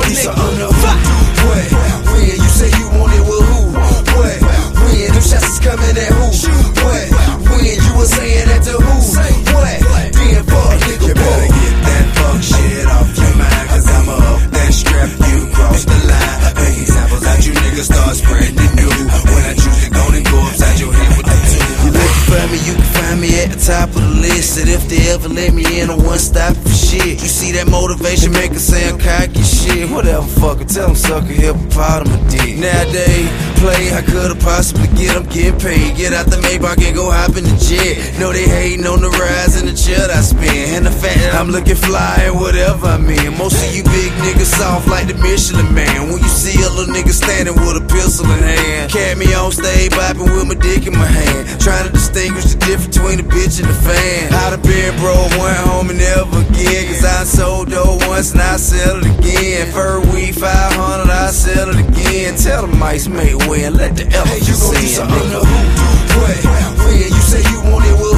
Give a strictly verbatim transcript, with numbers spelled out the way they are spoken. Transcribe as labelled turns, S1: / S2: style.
S1: do something on the hoop. What? When you say you want it with who? What? When them shots is coming at who? What? When you was saying that to who? What? Then fuck nigga, you better get that fuck shit off your mind, cause I'ma up that strap, you cross the line. Make examples out you niggas, start spreading the news. When I choose to go, then go upside your head with the two. You looking for me, you can find me at the top of the list. And if they ever let me in, I one stop for shit. You see that motivation, make a sound cocky shit. Whatever, fuck it, tell them sucker hip part of my dick. Nowadays, play, I could've possibly get them getting paid. Get out the Maybach and go hop in the jet. Know they hating on the rise and the chill I spin. And the fact that I'm looking fly and whatever I'm in. Most of you big niggas soft like the Michelin Man. When you see a little nigga standing with a pistol in hand, catch me on stage bopping with my dick in my hand, trying to distinguish the difference between the bitch and the fan. I done been broke, one home and never again, cause I sold dope once and I sell it again. Fur weed five hundred, I sell it again. Tell the mice make way and let the elephants hey, you gon' do something on the hoop. What? When you say you want it, well